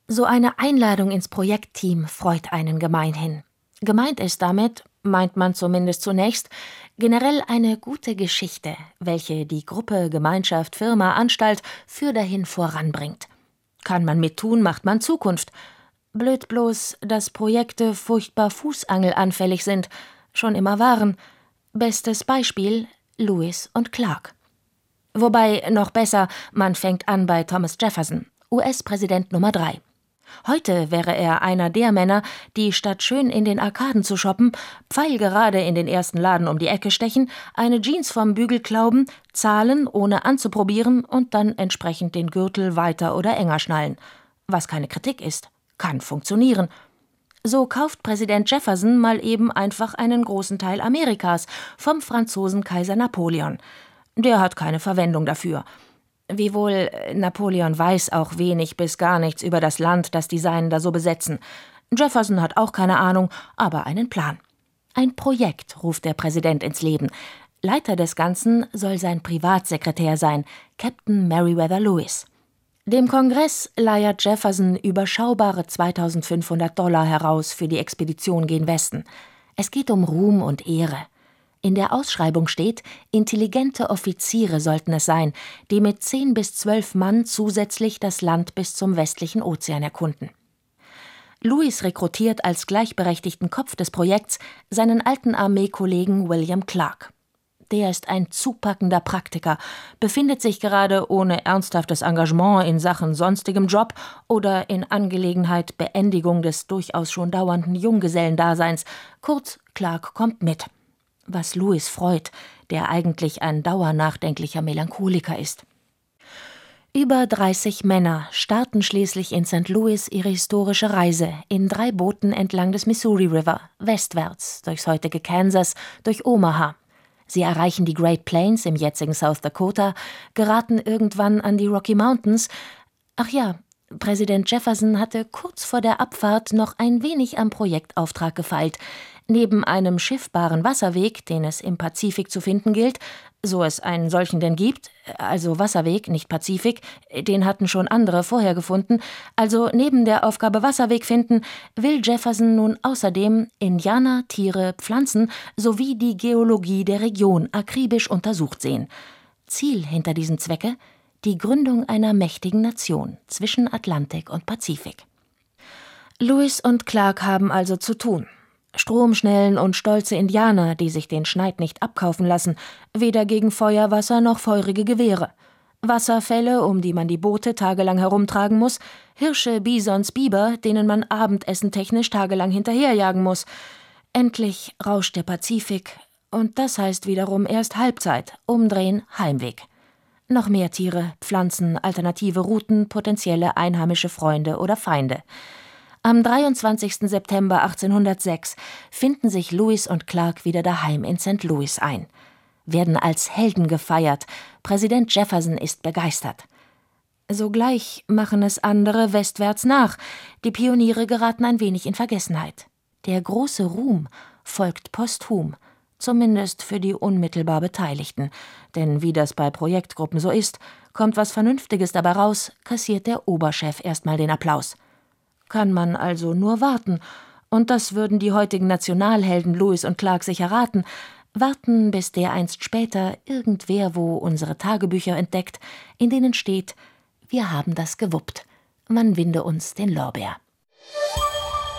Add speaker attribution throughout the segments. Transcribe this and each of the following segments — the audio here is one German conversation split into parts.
Speaker 1: So eine Einladung ins Projektteam freut einen gemeinhin. Gemeint ist damit, meint man zumindest zunächst, generell eine gute Geschichte, welche die Gruppe, Gemeinschaft, Firma, Anstalt für dahin voranbringt. Kann man mittun, macht man Zukunft. Blöd bloß, dass Projekte furchtbar fußangelanfällig sind, schon immer waren. Bestes Beispiel: Lewis und Clark. Wobei, noch besser, man fängt an bei Thomas Jefferson, US-Präsident Nummer 3. Heute wäre er einer der Männer, die statt schön in den Arkaden zu shoppen, pfeilgerade in den ersten Laden um die Ecke stechen, eine Jeans vom Bügel klauben, zahlen, ohne anzuprobieren und dann entsprechend den Gürtel weiter oder enger schnallen. Was keine Kritik ist, kann funktionieren. So kauft Präsident Jefferson mal eben einfach einen großen Teil Amerikas vom Franzosen Kaiser Napoleon. Der hat keine Verwendung dafür. Wiewohl, Napoleon weiß auch wenig bis gar nichts über das Land, das die Seinen da so besetzen. Jefferson hat auch keine Ahnung, aber einen Plan. Ein Projekt ruft der Präsident ins Leben. Leiter des Ganzen soll sein Privatsekretär sein, Captain Meriwether Lewis. Dem Kongress leiert Jefferson überschaubare $2.500 heraus für die Expedition gen Westen. Es geht um Ruhm und Ehre. In der Ausschreibung steht, intelligente Offiziere sollten es sein, die mit 10 bis 12 Mann zusätzlich das Land bis zum westlichen Ozean erkunden. Lewis rekrutiert als gleichberechtigten Kopf des Projekts seinen alten Armeekollegen William Clark. Der ist ein zupackender Praktiker, befindet sich gerade ohne ernsthaftes Engagement in Sachen sonstigem Job oder in Angelegenheit Beendigung des durchaus schon dauernden Junggesellendaseins. Kurz, Clark kommt mit. Was Lewis freut, der eigentlich ein dauernachdenklicher Melancholiker ist. Über 30 Männer starten schließlich in St. Louis ihre historische Reise in 3 Booten entlang des Missouri River, westwärts, durchs heutige Kansas, durch Omaha. Sie erreichen die Great Plains im jetzigen South Dakota, geraten irgendwann an die Rocky Mountains. Ach ja, Präsident Jefferson hatte kurz vor der Abfahrt noch ein wenig am Projektauftrag gefeilt. Neben einem schiffbaren Wasserweg, den es im Pazifik zu finden gilt, so es einen solchen denn gibt, also Wasserweg, nicht Pazifik, den hatten schon andere vorher gefunden, also neben der Aufgabe Wasserweg finden, will Jefferson nun außerdem Indianer, Tiere, Pflanzen sowie die Geologie der Region akribisch untersucht sehen. Ziel hinter diesem Zwecke: die Gründung einer mächtigen Nation zwischen Atlantik und Pazifik. Lewis und Clark haben also zu tun. Stromschnellen und stolze Indianer, die sich den Schneid nicht abkaufen lassen, weder gegen Feuer, Wasser noch feurige Gewehre. Wasserfälle, um die man die Boote tagelang herumtragen muss, Hirsche, Bisons, Biber, denen man abendessentechnisch tagelang hinterherjagen muss. Endlich rauscht der Pazifik, und das heißt wiederum erst Halbzeit, umdrehen, Heimweg. Noch mehr Tiere, Pflanzen, alternative Routen, potenzielle einheimische Freunde oder Feinde. Am 23. September 1806 finden sich Lewis und Clark wieder daheim in St. Louis ein. Werden als Helden gefeiert. Präsident Jefferson ist begeistert. Sogleich machen es andere westwärts nach. Die Pioniere geraten ein wenig in Vergessenheit. Der große Ruhm folgt posthum, zumindest für die unmittelbar Beteiligten. Denn wie das bei Projektgruppen so ist, kommt was Vernünftiges dabei raus, kassiert der Oberchef erstmal den Applaus. Kann man also nur warten, und das würden die heutigen Nationalhelden Lewis und Clark sicher raten, warten, bis dereinst später irgendwer wo unsere Tagebücher entdeckt, in denen steht: Wir haben das gewuppt, man winde uns den Lorbeer.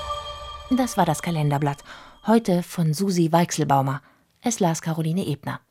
Speaker 1: Das war das Kalenderblatt, heute von Susi Weichselbaumer. Es las Caroline Ebner.